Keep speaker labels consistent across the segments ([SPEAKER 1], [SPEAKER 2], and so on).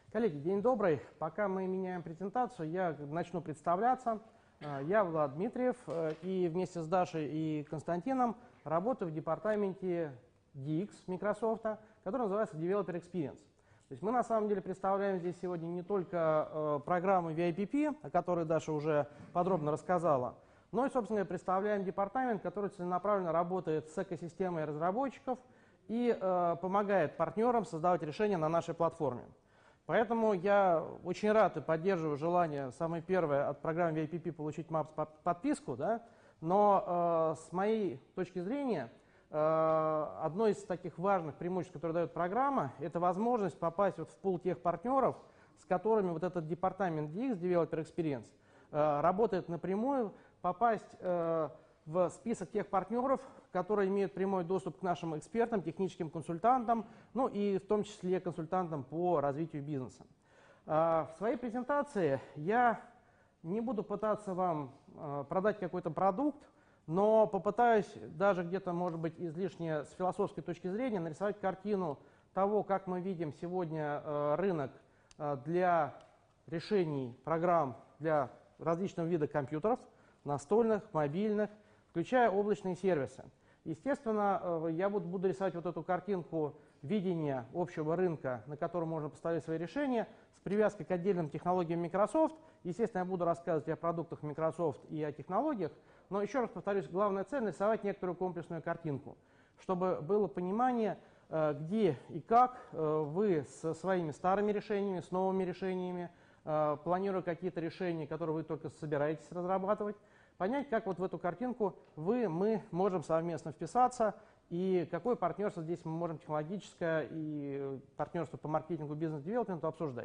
[SPEAKER 1] Коллеги, день добрый. Пока мы меняем презентацию, я начну представляться. Я Влад Дмитриев, и вместе с Дашей и Константином работаю в департаменте DX Microsoft, который называется Developer Experience. То есть мы на самом деле представляем здесь сегодня не только программу VIPP, о которой Даша уже подробно рассказала, но и, собственно, представляем департамент, который целенаправленно работает с экосистемой разработчиков и помогает партнерам создавать решения на нашей платформе. Поэтому я очень рад и поддерживаю желание, самое первое, от программы VIPP получить Maps подписку, да? Но с моей точки зрения, одно из таких важных преимуществ, которое дает программа, это возможность попасть вот в пул тех партнеров, с которыми вот этот департамент DX, Developer Experience, работает напрямую, попасть в список тех партнеров, которые имеют прямой доступ к нашим экспертам, техническим консультантам, ну и в том числе консультантам по развитию бизнеса. В своей презентации я не буду пытаться вам продать какой-то продукт, но попытаюсь даже где-то, может быть, излишне с философской точки зрения нарисовать картину того, как мы видим сегодня рынок для решений программ для различного вида компьютеров, настольных, мобильных, включая облачные сервисы. Естественно, я буду рисовать вот эту картинку видения общего рынка, на котором можно поставить свои решения, с привязкой к отдельным технологиям Microsoft. Естественно, я буду рассказывать о продуктах Microsoft и о технологиях, но еще раз повторюсь, главная цель — нарисовать некоторую комплексную картинку, чтобы было понимание, где и как вы со своими старыми решениями, с новыми решениями, планируя какие-то решения, которые вы только собираетесь разрабатывать, понять, как вот в эту картинку мы можем совместно вписаться, и какое партнерство здесь мы можем технологическое и партнерство по маркетингу, бизнес-девелопменту обсуждать.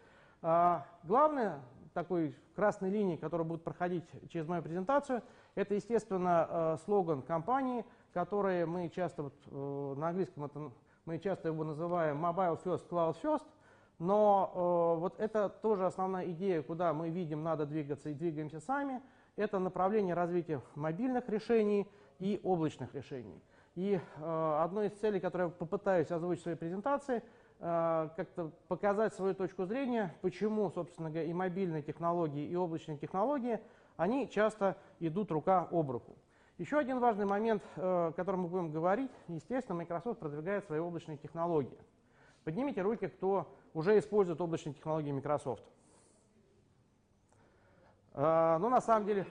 [SPEAKER 1] Главное, такой красной линией, которая будет проходить через мою презентацию, это, естественно, слоган компании, который мы часто, на английском мы часто его называем Mobile First, Cloud First, но вот это тоже основная идея, куда мы видим, надо двигаться и двигаемся сами. Это направление развития мобильных решений и облачных решений. И одной из целей, которую я попытаюсь озвучить в своей презентации, как-то показать свою точку зрения, почему, собственно говоря, и мобильные технологии, и облачные технологии, они часто идут рука об руку. Еще один важный момент, о котором мы будем говорить, естественно, Microsoft продвигает свои облачные технологии. Поднимите руки, кто уже использует облачные технологии Microsoft. Ну, на самом деле,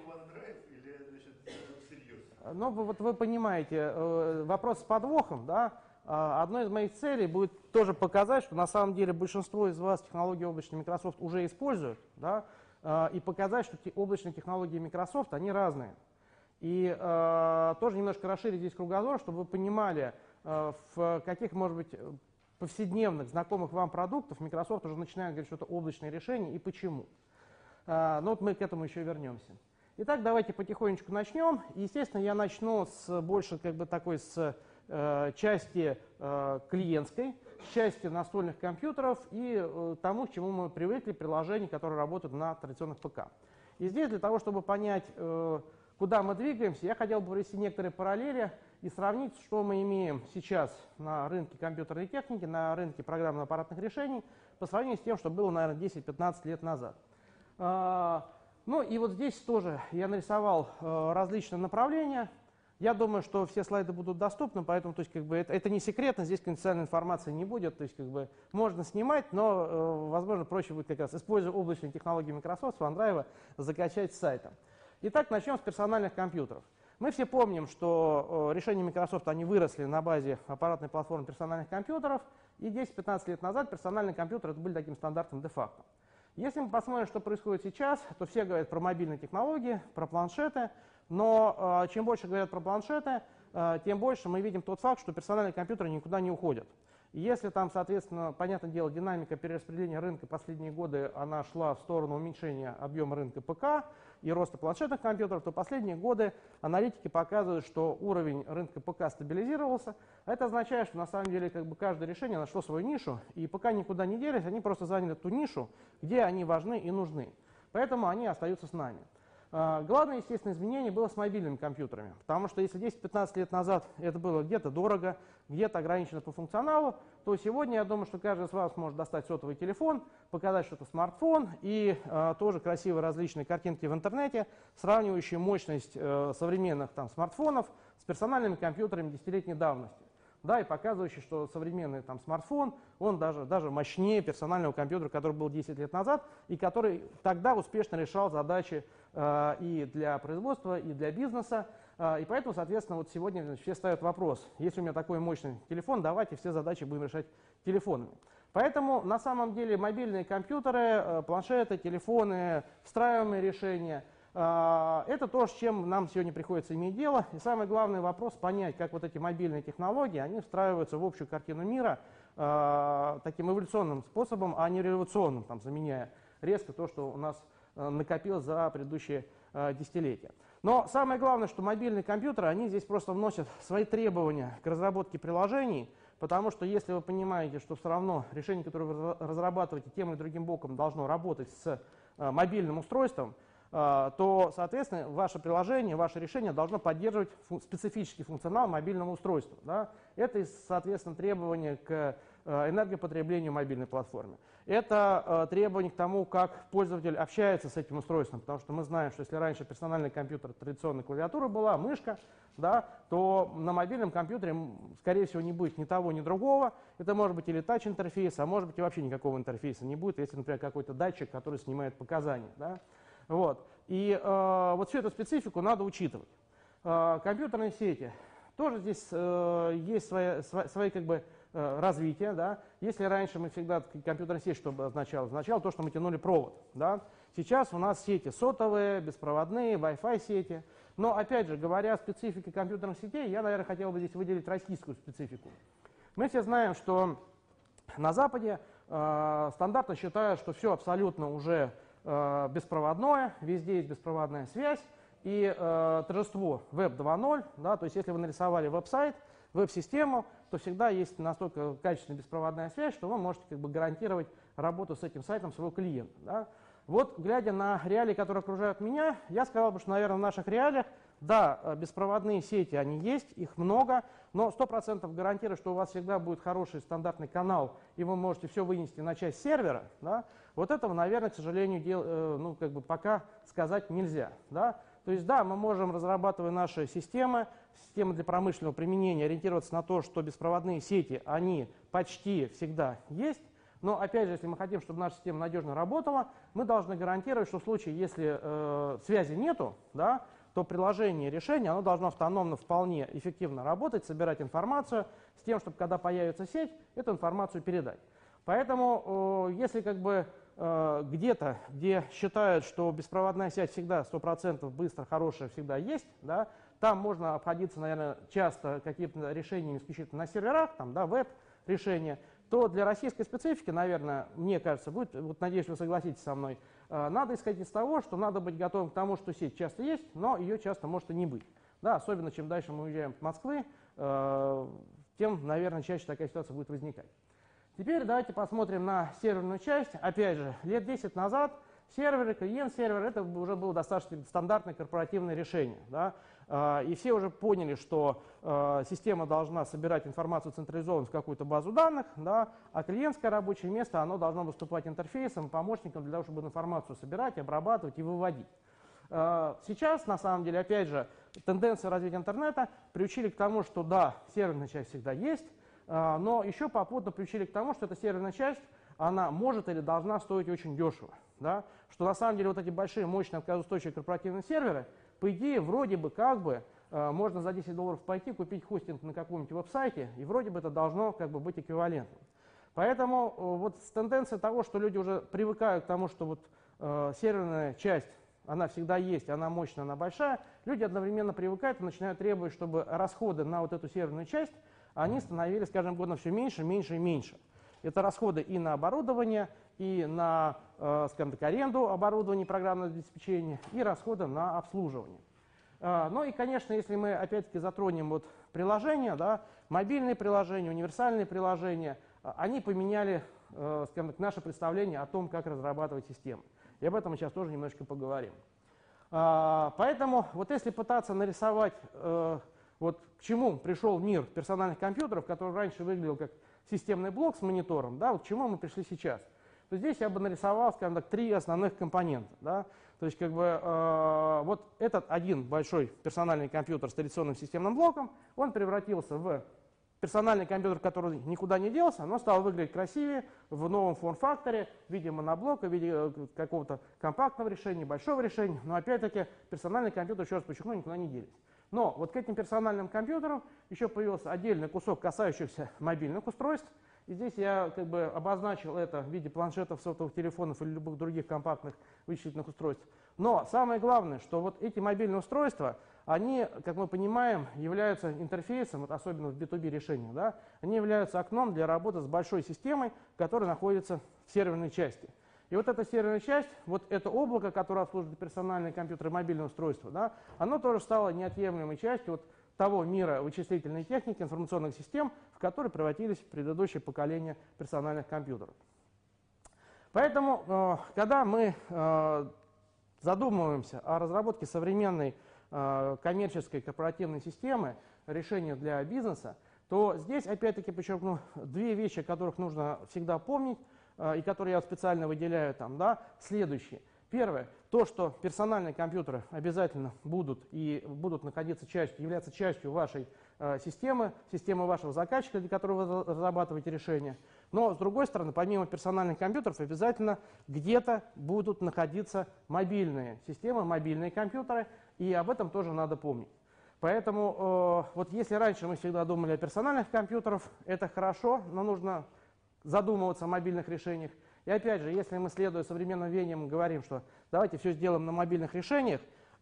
[SPEAKER 1] ну, вот вы понимаете, вопрос с подвохом, да, одной из моих целей будет тоже показать, что на самом деле большинство из вас технологии облачной Microsoft уже используют, да, и показать, что облачные технологии Microsoft, они разные. И тоже немножко расширить здесь кругозор, чтобы вы понимали, в каких, может быть, повседневных, знакомых вам продуктов Microsoft уже начинает говорить, что это облачное решение и почему. Но вот мы к этому еще вернемся. Итак, давайте потихонечку начнем. Естественно, я начну с больше как бы такой части клиентской, с части настольных компьютеров и тому, к чему мы привыкли, приложений, которые работают на традиционных ПК. И здесь для того, чтобы понять, куда мы двигаемся, я хотел бы провести некоторые параллели и сравнить, что мы имеем сейчас на рынке компьютерной техники, на рынке программно-аппаратных решений, по сравнению с тем, что было, наверное, 10-15 лет назад. Ну и вот здесь тоже я нарисовал различные направления. Я думаю, что все слайды будут доступны, поэтому то есть, как бы, это не секретно, здесь конфиденциальной информации не будет. То есть, как бы, можно снимать, но, возможно, проще будет как раз, используя облачные технологии Microsoft, с OneDrive, закачать с сайта. Итак, начнем с персональных компьютеров. Мы все помним, что решения Microsoft, они выросли на базе аппаратной платформы персональных компьютеров, и 10-15 лет назад персональные компьютеры это были таким стандартом де-факто. Если мы посмотрим, что происходит сейчас, то все говорят про мобильные технологии, про планшеты, но чем больше говорят про планшеты, тем больше мы видим тот факт, что персональные компьютеры никуда не уходят. И если там, соответственно, понятное дело, динамика перераспределения рынка последние годы, она шла в сторону уменьшения объема рынка ПК и роста планшетных компьютеров, то последние годы аналитики показывают, что уровень рынка ПК стабилизировался. Это означает, что на самом деле как бы каждое решение нашло свою нишу, и ПК никуда не делись, они просто заняли ту нишу, где они важны и нужны. Поэтому они остаются с нами. Главное, естественно, изменение было с мобильными компьютерами, потому что если 10-15 лет назад это было где-то дорого, где-то ограничено по функционалу, то сегодня я думаю, что каждый из вас может достать сотовый телефон, показать, что это смартфон, и тоже красивые различные картинки в интернете, сравнивающие мощность современных смартфонов с персональными компьютерами десятилетней давности. Да, и показывающий, что современный смартфон, он даже мощнее персонального компьютера, который был 10 лет назад, и который тогда успешно решал задачи и для производства, и для бизнеса. И поэтому, соответственно, вот сегодня все ставят вопрос, если у меня такой мощный телефон, давайте все задачи будем решать телефонами. Поэтому на самом деле мобильные компьютеры, планшеты, телефоны, встраиваемые решения – это то, с чем нам сегодня приходится иметь дело. И самый главный вопрос – понять, как вот эти мобильные технологии, они встраиваются в общую картину мира таким эволюционным способом, а не революционным, заменяя резко то, что у нас накопилось за предыдущие десятилетия. Но самое главное, что мобильные компьютеры, они здесь просто вносят свои требования к разработке приложений, потому что если вы понимаете, что все равно решение, которое вы разрабатываете тем или другим боком, должно работать с мобильным устройством, то, соответственно, ваше приложение, ваше решение должно поддерживать специфический функционал мобильного устройства. Да? Это, соответственно, требования к энергопотреблению мобильной платформы. Это требование к тому, как пользователь общается с этим устройством, потому что мы знаем, что если раньше персональный компьютер, традиционная клавиатура была, мышка, да, то на мобильном компьютере, скорее всего, не будет ни того, ни другого. Это может быть или тач-интерфейс, а может быть и вообще никакого интерфейса не будет, если, например, какой-то датчик, который снимает показания. Да? Вот. И вот всю эту специфику надо учитывать. Компьютерные сети. Тоже здесь есть свои развития. Да? Если раньше мы всегда компьютерная сеть, что означало? Означало то, что мы тянули провод. Да? Сейчас у нас сети сотовые, беспроводные, Wi-Fi сети. Но опять же, говоря о специфике компьютерных сетей, я, наверное, хотел бы здесь выделить российскую специфику. Мы все знаем, что на Западе стандартно считают, что все абсолютно уже беспроводное, везде есть беспроводная связь и торжество Web 2.0, да, то есть если вы нарисовали веб-сайт, веб-систему, то всегда есть настолько качественная беспроводная связь, что вы можете гарантировать работу с этим сайтом своего клиента. Да. Вот, глядя на реалии, которые окружают меня, я сказал бы, что, наверное, в наших реалиях, да, беспроводные сети, они есть, их много, но 100% гарантирую, что у вас всегда будет хороший стандартный канал, и вы можете все вынести на часть сервера. Да. Вот этого, наверное, к сожалению, пока сказать нельзя. Да. То есть, да, мы можем, разрабатывая наши системы для промышленного применения, ориентироваться на то, что беспроводные сети, они почти всегда есть. Но, опять же, если мы хотим, чтобы наша система надежно работала, мы должны гарантировать, что в случае, если связи нету, да, то приложение, решение, оно должно автономно вполне эффективно работать, собирать информацию с тем, чтобы, когда появится сеть, эту информацию передать. Поэтому, если где-то, где считают, что беспроводная связь всегда 100% быстро, хорошая, всегда есть, да, там можно обходиться, наверное, часто какими-то решениями исключительно на серверах, веб-решения, то для российской специфики, наверное, мне кажется, будет, вот надеюсь, вы согласитесь со мной, надо исходить из того, что надо быть готовым к тому, что сеть часто есть, но ее часто может и не быть. Да, особенно чем дальше мы уезжаем от Москвы, тем, наверное, чаще такая ситуация будет возникать. Теперь давайте посмотрим на серверную часть. Опять же, лет 10 назад серверы, клиент-сервер, это уже было достаточно стандартное корпоративное решение. Да? И все уже поняли, что система должна собирать информацию централизованно в какую-то базу данных, да? А клиентское рабочее место, оно должно выступать интерфейсом, помощником для того, чтобы информацию собирать, обрабатывать и выводить. Сейчас, на самом деле, опять же, тенденции развития интернета приучили к тому, что да, серверная часть всегда есть, но еще попутно приучили к тому, что эта серверная часть, она может или должна стоить очень дешево. Да? Что на самом деле вот эти большие, мощные, отказоустойчивые корпоративные серверы, по идее, вроде бы можно за $10 пойти купить хостинг на каком-нибудь веб-сайте, и вроде бы это должно быть эквивалентным. Поэтому вот с тенденцией того, что люди уже привыкают к тому, что серверная часть, она всегда есть, она мощная, она большая, люди одновременно привыкают и начинают требовать, чтобы расходы на вот эту серверную часть, они становились с каждым годом все меньше, меньше и меньше. Это расходы и на оборудование, и на, аренду оборудования, программного обеспечения, и расходы на обслуживание. Ну и, конечно, если мы опять-таки затронем приложения, да, мобильные приложения, универсальные приложения, они поменяли, наше представление о том, как разрабатывать системы. И об этом мы сейчас тоже немножечко поговорим. Поэтому вот если пытаться нарисовать, вот к чему пришел мир персональных компьютеров, который раньше выглядел как системный блок с монитором, да, вот к чему мы пришли сейчас, то здесь я бы нарисовал, скажем так, три основных компонента. Да. То есть как бы, вот этот один большой персональный компьютер с традиционным системным блоком, он превратился в персональный компьютер, который никуда не делся, но стал выглядеть красивее в новом форм-факторе в виде моноблока, в виде какого-то компактного решения, большого решения. Но опять-таки персональный компьютер, еще раз подчеркну, никуда не делись. Но вот к этим персональным компьютерам еще появился отдельный кусок, касающихся мобильных устройств. И здесь я как бы обозначил это в виде планшетов, сотовых телефонов или любых других компактных вычислительных устройств. Но самое главное, что вот эти мобильные устройства, они, как мы понимаем, являются интерфейсом, вот особенно в B2B решениях, да, они являются окном для работы с большой системой, которая находится в серверной части. И вот эта серверная часть, вот это облако, которое обслуживает персональные компьютеры и мобильные устройства, да, оно тоже стало неотъемлемой частью вот того мира вычислительной техники, информационных систем, в который превратились предыдущие поколения персональных компьютеров. Поэтому, когда мы задумываемся о разработке современной коммерческой корпоративной системы, решения для бизнеса, то здесь, опять-таки, подчеркну, две вещи, о которых нужно всегда помнить, и которые я специально выделяю там, да, следующие. Первое, то, что персональные компьютеры обязательно будут находиться являться частью вашей системы вашего заказчика, для которого вы разрабатываете решение. Но, с другой стороны, помимо персональных компьютеров, обязательно где-то будут находиться мобильные системы, мобильные компьютеры, и об этом тоже надо помнить. Поэтому, вот если раньше мы всегда думали о персональных компьютерах, это хорошо, но нужно задумываться о мобильных решениях. И опять же, если мы, следуя современным веяниям, говорим, что давайте все сделаем на мобильных решениях,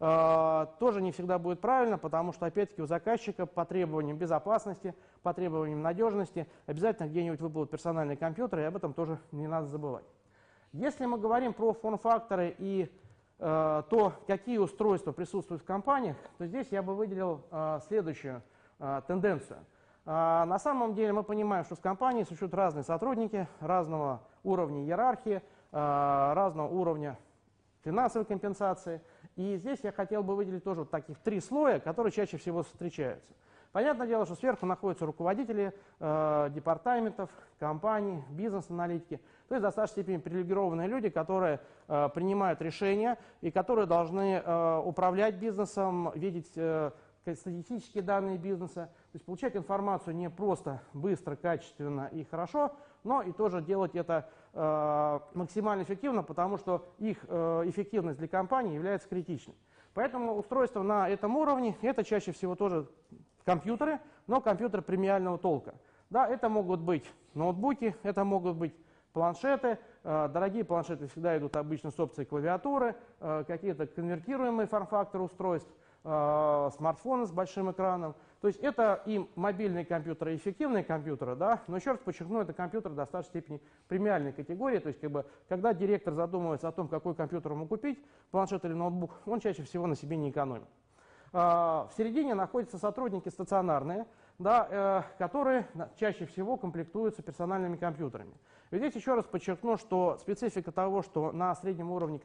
[SPEAKER 1] тоже не всегда будет правильно, потому что, опять-таки, у заказчика по требованиям безопасности, по требованиям надежности обязательно где-нибудь выпадут персональные компьютеры, и об этом тоже не надо забывать. Если мы говорим про форм-факторы и то, какие устройства присутствуют в компаниях, то здесь я бы выделил следующую тенденцию. На самом деле мы понимаем, что в компании существуют разные сотрудники, разного уровня иерархии, разного уровня финансовой компенсации. И здесь я хотел бы выделить тоже вот таких три слоя, которые чаще всего встречаются. Понятное дело, что сверху находятся руководители департаментов, компаний, бизнес-аналитики, то есть в достаточной степени привилегированные люди, которые принимают решения и которые должны управлять бизнесом, видеть статистические данные бизнеса, то есть получать информацию не просто быстро, качественно и хорошо, но и тоже делать это максимально эффективно, потому что их эффективность для компании является критичной. Поэтому устройство на этом уровне – это чаще всего тоже компьютеры, но компьютеры премиального толка. Да, это могут быть ноутбуки, это могут быть планшеты. Дорогие планшеты всегда идут обычно с опцией клавиатуры, какие-то конвертируемые форм-факторы устройств, смартфоны с большим экраном. То есть это и мобильные компьютеры, и эффективные компьютеры, да, но еще раз подчеркну, это компьютеры в достаточной степени премиальной категории, то есть как бы, когда директор задумывается о том, какой компьютер ему купить, планшет или ноутбук, он чаще всего на себе не экономит. В середине находятся сотрудники стационарные, да, которые чаще всего комплектуются персональными компьютерами. И здесь еще раз подчеркну, что специфика того, что на среднем уровне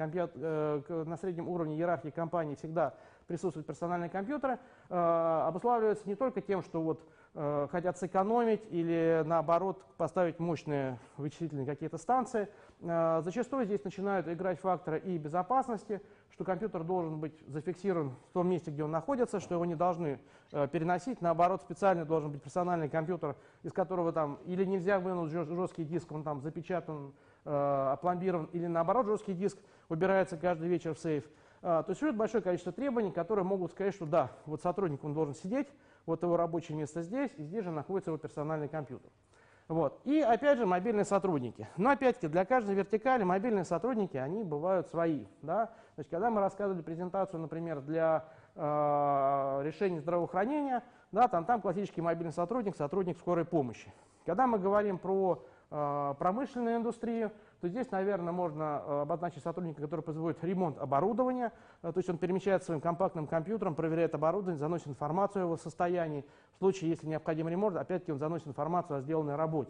[SPEAKER 1] иерархии компании всегда присутствуют персональные компьютеры, обуславливается не только тем, что вот, хотят сэкономить или наоборот поставить мощные вычислительные какие-то станции. Зачастую здесь начинают играть факторы и безопасности, что компьютер должен быть зафиксирован в том месте, где он находится, что его не должны переносить. Наоборот, специально должен быть персональный компьютер, из которого там или нельзя вынуть жесткий диск, он там запечатан, опломбирован, или наоборот жесткий диск убирается каждый вечер в сейф. То есть существует большое количество требований, которые могут сказать, что да, вот сотрудник он должен сидеть, вот его рабочее место здесь, и здесь же находится его персональный компьютер. Вот. И опять же мобильные сотрудники. Но опять-таки для каждой вертикали мобильные сотрудники, они бывают свои. Да? То есть когда мы рассказывали презентацию, например, для решений здравоохранения, да, там классический мобильный сотрудник, сотрудник скорой помощи. Когда мы говорим про промышленную индустрию, то здесь, наверное, можно обозначить сотрудника, который производит ремонт оборудования, то есть он перемещается своим компактным компьютером, проверяет оборудование, заносит информацию о его состоянии. В случае, если необходим ремонт, опять-таки он заносит информацию о сделанной работе.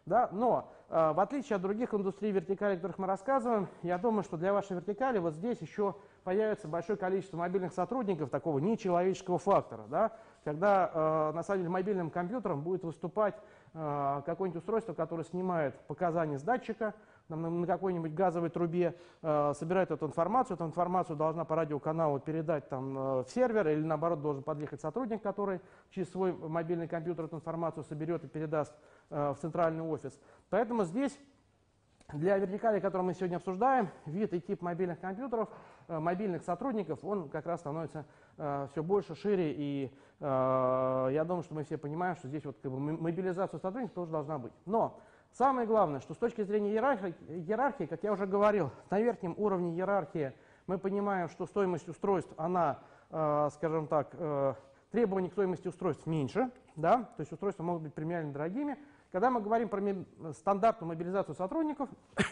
[SPEAKER 1] Да? Но в отличие от других индустрий вертикалей, о которых мы рассказываем, я думаю, что для вашей вертикали вот здесь еще появится большое количество мобильных сотрудников такого нечеловеческого фактора, да? Когда на самом деле мобильным компьютером будет выступать какое-нибудь устройство, которое снимает показания с датчика на какой-нибудь газовой трубе, собирает эту информацию должна по радиоканалу передать там, в сервер, или наоборот должен подъехать сотрудник, который через свой мобильный компьютер эту информацию соберет и передаст в центральный офис. Поэтому здесь для вертикали, которую мы сегодня обсуждаем, вид и тип мобильных компьютеров, мобильных сотрудников, он как раз становится все больше, шире, и я думаю, что мы все понимаем, что здесь вот как бы мобилизация сотрудников тоже должна быть. Но самое главное, что с точки зрения иерархии, как я уже говорил, на верхнем уровне иерархии мы понимаем, что стоимость устройств, она, скажем так, требований к стоимости устройств меньше, да, то есть устройства могут быть премиально дорогими. Когда мы говорим про стандартную мобилизацию сотрудников,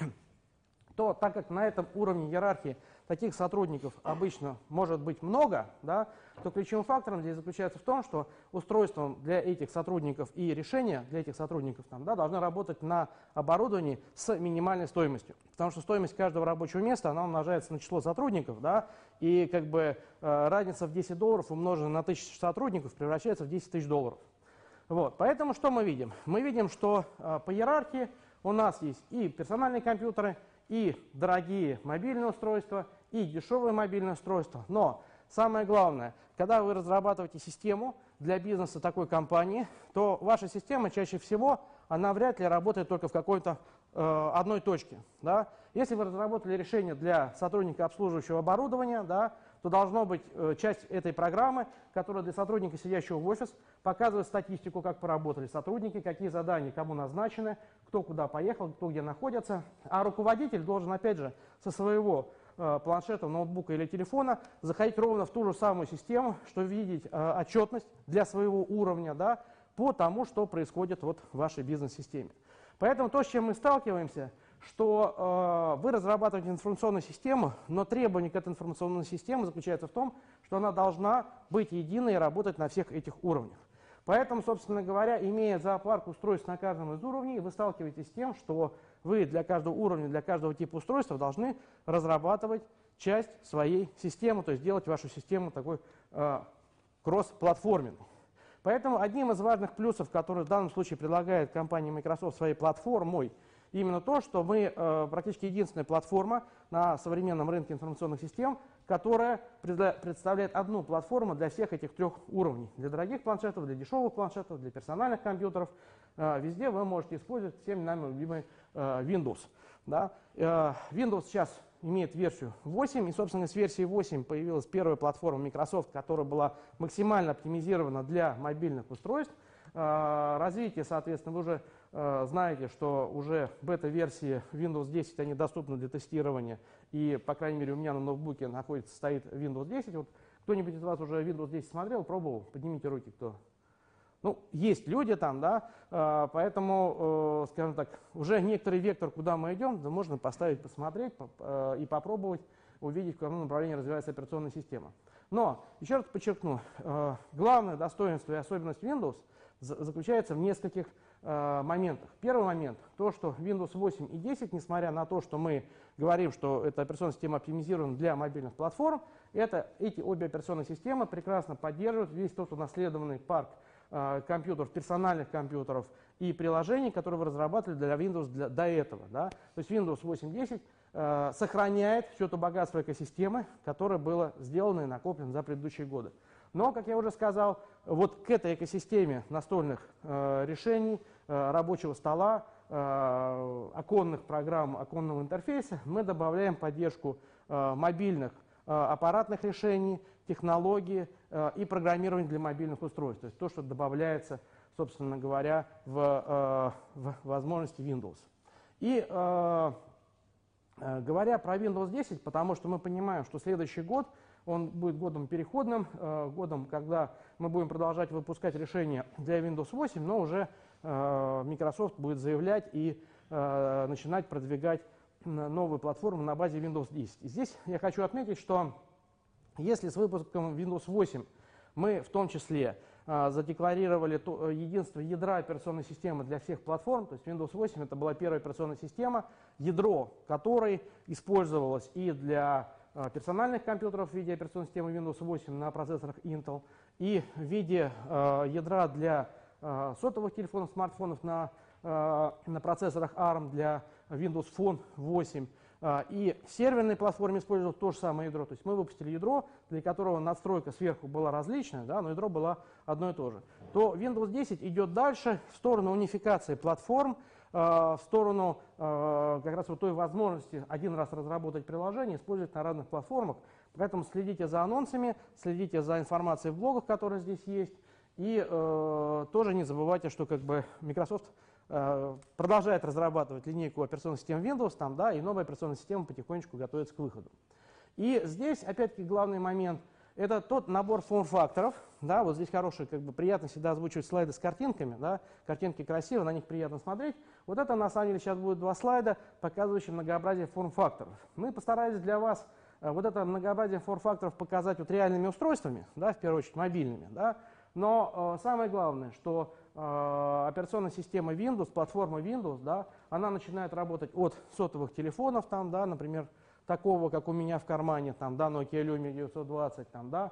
[SPEAKER 1] то так как на этом уровне иерархии таких сотрудников обычно может быть много, да, то ключевым фактором здесь заключается в том, что устройством для этих сотрудников и решения для этих сотрудников там, да, должны работать на оборудовании с минимальной стоимостью. Потому что стоимость каждого рабочего места она умножается на число сотрудников, да, и как бы разница в $10 умноженная на 1000 сотрудников превращается в $10 000. Вот, поэтому что мы видим? Мы видим, что по иерархии у нас есть и персональные компьютеры, и дорогие мобильные устройства, и дешевые мобильные устройства. Но самое главное, когда вы разрабатываете систему для бизнеса такой компании, то ваша система чаще всего, она вряд ли работает только в какой-то одной точке. Да? Если вы разработали решение для сотрудника обслуживающего оборудования, да, то должно быть часть этой программы, которая для сотрудника, сидящего в офис, показывает статистику, как поработали сотрудники, какие задания кому назначены, кто куда поехал, кто где находится. А руководитель должен, опять же, со своего планшета, ноутбука или телефона заходить ровно в ту же самую систему, чтобы видеть отчетность для своего уровня, да, по тому, что происходит вот в вашей бизнес-системе. Поэтому то, с чем мы сталкиваемся, что вы разрабатываете информационную систему, но требование к этой информационной системе заключается в том, что она должна быть единой и работать на всех этих уровнях. Поэтому, собственно говоря, имея зоопарк устройств на каждом из уровней, вы сталкиваетесь с тем, что вы для каждого уровня, для каждого типа устройства должны разрабатывать часть своей системы, то есть делать вашу систему такой кросс-платформенной. Поэтому одним из важных плюсов, который в данном случае предлагает компания Microsoft своей платформой, именно то, что мы практически единственная платформа на современном рынке информационных систем, которая представляет одну платформу для всех этих трех уровней. Для дорогих планшетов, для дешевых планшетов, для персональных компьютеров. Везде вы можете использовать всеми нами любимый Windows. Да? Windows сейчас имеет версию 8, и, собственно, с версии 8 появилась первая платформа Microsoft, которая была максимально оптимизирована для мобильных устройств. Развитие, соответственно, вы уже знаете, что уже бета-версии Windows 10, они доступны для тестирования, и, по крайней мере, у меня на ноутбуке стоит Windows 10. Вот кто-нибудь из вас уже Windows 10 смотрел, пробовал? Поднимите руки, кто. Ну, есть люди там, да, поэтому, скажем так, уже некоторый вектор, куда мы идем, да, можно поставить, посмотреть и попробовать увидеть, в каком направлении развивается операционная система. Но, еще раз подчеркну, главное достоинство и особенность Windows заключается в нескольких моментах. Первый момент, то, что Windows 8 и 10, несмотря на то, что мы говорим, что эта операционная система оптимизирована для мобильных платформ, эти обе операционные системы прекрасно поддерживают весь тот унаследованный парк компьютеров, персональных компьютеров и приложений, которые вы разрабатывали для Windows до этого. Да? То есть Windows 8.10 сохраняет все то богатство экосистемы, которое было сделано и накоплено за предыдущие годы. Но, как я уже сказал, вот к этой экосистеме настольных решений, рабочего стола, оконных программ, оконного интерфейса мы добавляем поддержку мобильных аппаратных решений, технологий и программирования для мобильных устройств. То есть то, что добавляется, собственно говоря, в возможности Windows. И говоря про Windows 10, потому что мы понимаем, что следующий год, он будет годом переходным, годом, когда мы будем продолжать выпускать решения для Windows 8, но уже Microsoft будет заявлять и начинать продвигать новую платформу на базе Windows 10. И здесь я хочу отметить, что если с выпуском Windows 8 мы в том числе задекларировали единство ядра операционной системы для всех платформ. То есть Windows 8 это была первая операционная система, ядро которой использовалось и для персональных компьютеров в виде операционной системы Windows 8 на процессорах Intel, и в виде ядра для сотовых телефонов, смартфонов на процессорах ARM для Windows Phone 8. И в серверной платформе использовалось то же самое ядро. То есть мы выпустили ядро, для которого надстройка сверху была различная, да, но ядро было одно и то же. То Windows 10 идет дальше в сторону унификации платформ, в сторону как раз вот той возможности один раз разработать приложение, использовать на разных платформах. Поэтому следите за анонсами, следите за информацией в блогах, которые здесь есть. И тоже не забывайте, что как бы Microsoft продолжает разрабатывать линейку операционных систем Windows, там, да, и новая операционная система потихонечку готовится к выходу. И здесь, опять-таки, главный момент – это тот набор форм-факторов. Да, вот здесь хороший, как бы приятно всегда озвучивать слайды с картинками. Да, картинки красивые, на них приятно смотреть. Вот это, на самом деле, сейчас будет два слайда, показывающие многообразие форм-факторов. Мы постарались для вас вот это многообразие форм-факторов показать вот реальными устройствами, да, в первую очередь мобильными. Да, но самое главное, что операционная система Windows, платформа Windows, да, она начинает работать от сотовых телефонов, там, да, например, такого, как у меня в кармане, там, да, Nokia Lumia 920, там, да,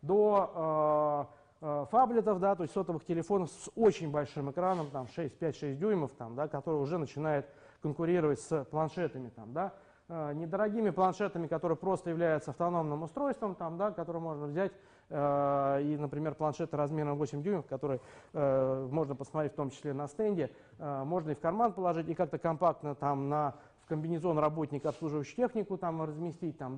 [SPEAKER 1] до фаблетов, да, то есть сотовых телефонов с очень большим экраном, там, 5-6 дюймов, там, да, который уже начинает конкурировать с планшетами, там, да, недорогими планшетами, которые просто являются автономным устройством, там, да, которые можно взять, и, например, планшеты размером 8 дюймов, которые можно посмотреть в том числе на стенде, можно и в карман положить, и как-то компактно там в комбинезон работника, обслуживающий технику, там разместить, там,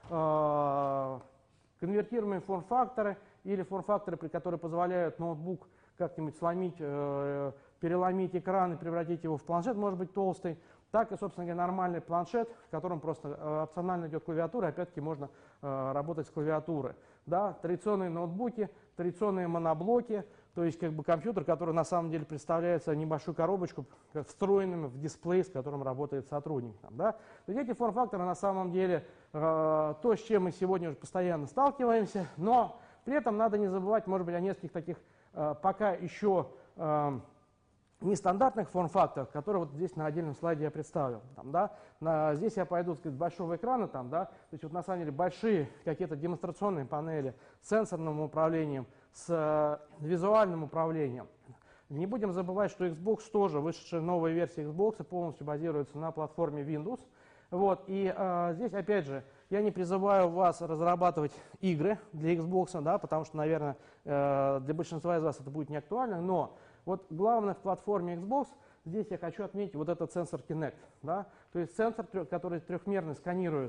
[SPEAKER 1] да, конвертируемые форм-факторы или форм-факторы, которые позволяют ноутбук как-нибудь сломить, переломить экран и превратить его в планшет, может быть толстый, так и, собственно говоря, нормальный планшет, в котором просто опционально идет клавиатура, опять-таки можно работать с клавиатуры. Да, традиционные ноутбуки, традиционные моноблоки, то есть как бы компьютер, который на самом деле представляется небольшую коробочку, встроенным в дисплей, с которым работает сотрудник. Там, да. То есть эти форм-факторы на самом деле то, с чем мы сегодня уже постоянно сталкиваемся, но при этом надо не забывать, может быть, о нескольких таких пока еще нестандартных форм-факторов, которые вот здесь на отдельном слайде я представил. Там, да. Здесь я пойду, сказать, с большого экрана, там, да, то есть вот на самом деле большие какие-то демонстрационные панели с сенсорным управлением, с визуальным управлением. Не будем забывать, что Xbox тоже, вышедшая новая версия Xbox, полностью базируется на платформе Windows. Вот, и здесь, опять же, я не призываю вас разрабатывать игры для Xbox, да, потому что, наверное, для большинства из вас это будет не актуально, но вот главное в платформе Xbox, здесь я хочу отметить вот этот сенсор Kinect. Да? То есть сенсор, который трехмерно сканирует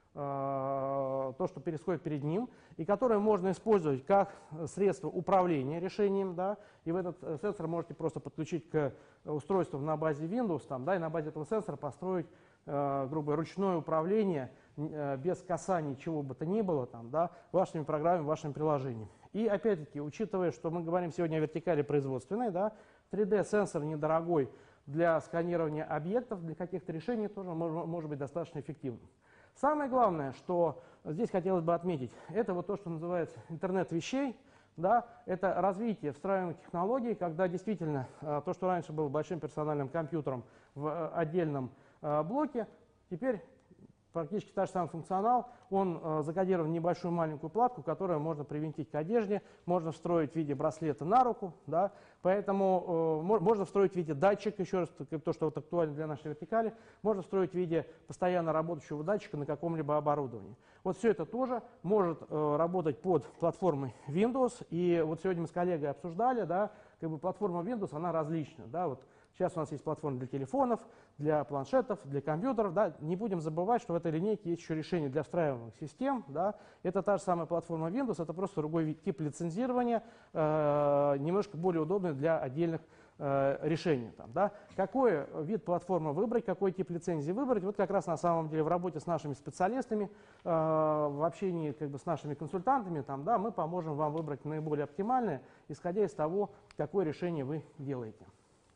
[SPEAKER 1] то, что происходит перед ним, и который можно использовать как средство управления решением. Да? И в этот сенсор можете просто подключить к устройству на базе Windows, там, да, и на базе этого сенсора построить грубо говоря, ручное управление без касания чего бы то ни было, там, да, вашими программами, вашим приложением. И опять-таки, учитывая, что мы говорим сегодня о вертикали производственной, да, 3D-сенсор недорогой для сканирования объектов, для каких-то решений тоже может быть достаточно эффективным. Самое главное, что здесь хотелось бы отметить, это вот то, что называется интернет вещей. Да, это развитие встраиваемых технологий, когда действительно то, что раньше было большим персональным компьютером в отдельном блоке, теперь практически та же самый функционал, он закодирован в небольшую маленькую платку, которую можно привинтить к одежде, можно встроить в виде браслета на руку, да, поэтому можно встроить в виде датчика, еще раз, то, что вот актуально для нашей вертикали, можно встроить в виде постоянно работающего датчика на каком-либо оборудовании. Вот все это тоже может работать под платформой Windows, и вот сегодня мы с коллегой обсуждали, да, как бы платформа Windows, она различна, да, вот. Сейчас у нас есть платформа для телефонов, для планшетов, для компьютеров. Да. Не будем забывать, что в этой линейке есть еще решение для встраиваемых систем. Да. Это та же самая платформа Windows, это просто другой тип лицензирования, немножко более удобный для отдельных решений. Там, да. Какой вид платформы выбрать, какой тип лицензии выбрать, вот как раз на самом деле в работе с нашими специалистами, в общении как бы, с нашими консультантами, там, да, мы поможем вам выбрать наиболее оптимальное, исходя из того, какое решение вы делаете.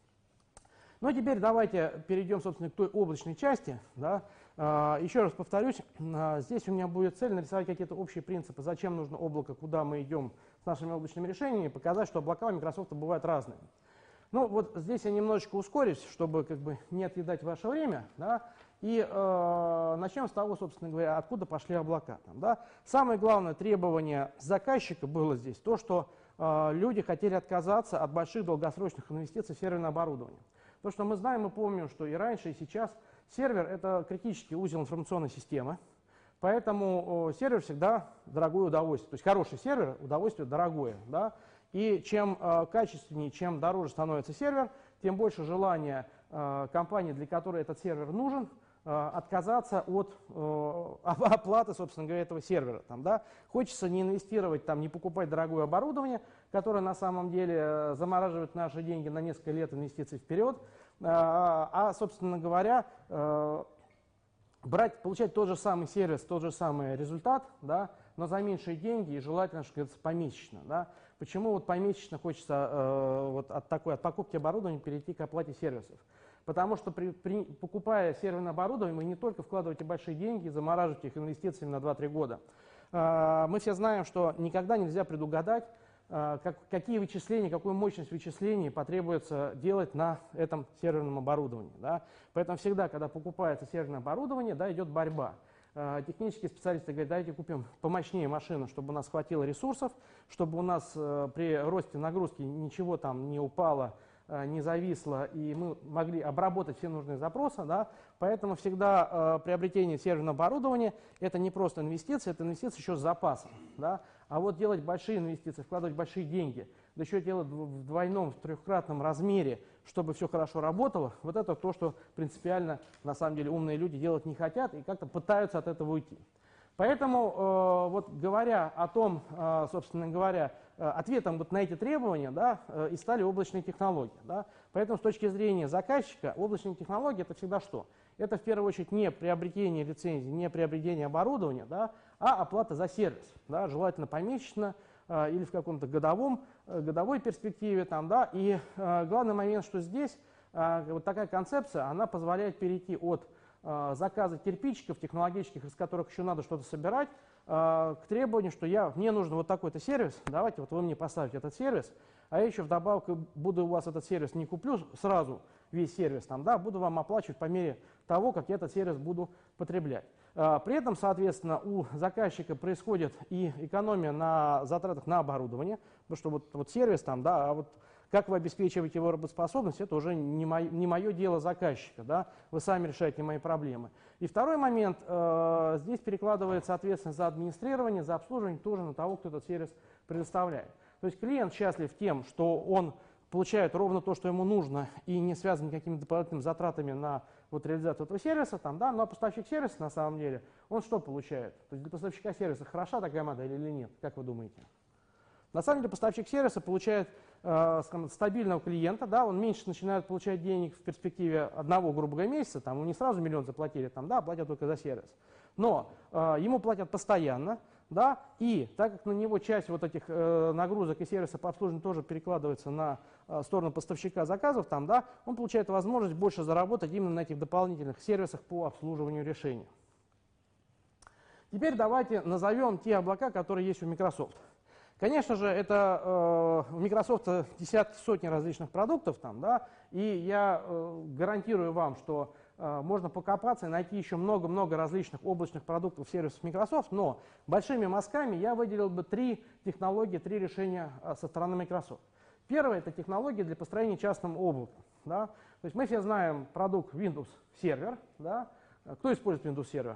[SPEAKER 1] Ну, теперь давайте перейдем, собственно, к той облачной части. Да. Еще раз повторюсь, здесь у меня будет цель нарисовать какие-то общие принципы, зачем нужно облако, куда мы идем с нашими облачными решениями и показать, что облака у Microsoft бывают разные. Ну вот здесь я немножечко ускорюсь, чтобы как бы не отъедать ваше время, да, и начнем с того, собственно говоря, откуда пошли облака. Там, да. Самое главное требование заказчика было здесь то, что люди хотели отказаться от больших долгосрочных инвестиций в серверное оборудование. То, что мы знаем, мы помним, что и раньше, и сейчас сервер – это критический узел информационной системы, поэтому сервер всегда дорогое удовольствие. То есть хороший сервер – удовольствие дорогое. Да. И чем качественнее, чем дороже становится сервер, тем больше желания компании, для которой этот сервер нужен, отказаться от оплаты, собственно говоря, этого сервера. Там, да. Хочется не инвестировать, там, не покупать дорогое оборудование, которое на самом деле замораживает наши деньги на несколько лет инвестиций вперед, собственно говоря, получать тот же самый сервис, тот же самый результат, да, но за меньшие деньги и желательно, что говорится, помесячно. Да. Почему вот помесячно хочется вот от покупки оборудования перейти к оплате сервисов? Потому что покупая серверное оборудование, вы не только вкладываете большие деньги и замораживаете их инвестициями на 2-3 года. Мы все знаем, что никогда нельзя предугадать, какие вычисления, какую мощность вычислений потребуется делать на этом серверном оборудовании. Да? Поэтому всегда, когда покупается серверное оборудование, да, идет борьба. Технические специалисты говорят, давайте купим помощнее машину, чтобы у нас хватило ресурсов, чтобы у нас при росте нагрузки ничего там не упало, не зависло, и мы могли обработать все нужные запросы. Да? Поэтому всегда приобретение серверного оборудования – это не просто инвестиция, это инвестиция еще с запасом. Да? А вот делать большие инвестиции, вкладывать большие деньги, да еще делать в двойном, в трехкратном размере, чтобы все хорошо работало, вот это то, что принципиально, на самом деле, умные люди делать не хотят и как-то пытаются от этого уйти. Поэтому, вот говоря о том, собственно говоря, ответом вот на эти требования, да, и стали облачные технологии. Да. Поэтому с точки зрения заказчика облачные технологии это всегда что? Это в первую очередь не приобретение лицензии, не приобретение оборудования, да, а оплата за сервис. Да, желательно помесячно или в каком-то годовой перспективе. Там, да. И главный момент, что здесь вот такая концепция, она позволяет перейти от заказа кирпичиков технологических, из которых еще надо что-то собирать, к требованию, что мне нужен вот такой-то сервис, давайте вот вы мне поставите этот сервис, а я еще вдобавок буду у вас этот сервис не куплю сразу весь сервис, там, да, буду вам оплачивать по мере того, как я этот сервис буду потреблять. При этом, соответственно, у заказчика происходит и экономия на затратах на оборудование, потому что вот сервис там, да, а вот как вы обеспечиваете его работоспособность, это уже не мое дело заказчика. Да? Вы сами решаете мои проблемы. И второй момент, здесь перекладывается ответственность за администрирование, за обслуживание тоже на того, кто этот сервис предоставляет. То есть клиент счастлив тем, что он получает ровно то, что ему нужно, и не связан никакими дополнительными затратами на вот реализацию этого сервиса. Там, да? Ну а поставщик сервиса, на самом деле, он что получает? То есть для поставщика сервиса хороша такая модель или нет? Как вы думаете? На самом деле поставщик сервиса получает стабильного клиента, да, он меньше начинает получать денег в перспективе одного, грубо говоря, месяца, там, не сразу миллион заплатили, там, да, платят только за сервис. Но ему платят постоянно, да, и так как на него часть вот этих нагрузок и сервиса по обслуживанию тоже перекладывается на сторону поставщика заказов, там, да, он получает возможность больше заработать именно на этих дополнительных сервисах по обслуживанию решений. Теперь давайте назовем те облака, которые есть у Microsoft. Конечно же, это у Microsoft десятки, сотни различных продуктов, там, да, и я гарантирую вам, что можно покопаться и найти еще много-много различных облачных продуктов, сервисов Microsoft, но большими мазками я выделил бы 3 технологии, 3 решения со стороны Microsoft. Первое – это технология для построения частного облака. Да. То есть мы все знаем продукт Windows Server. Да. Кто использует Windows Server?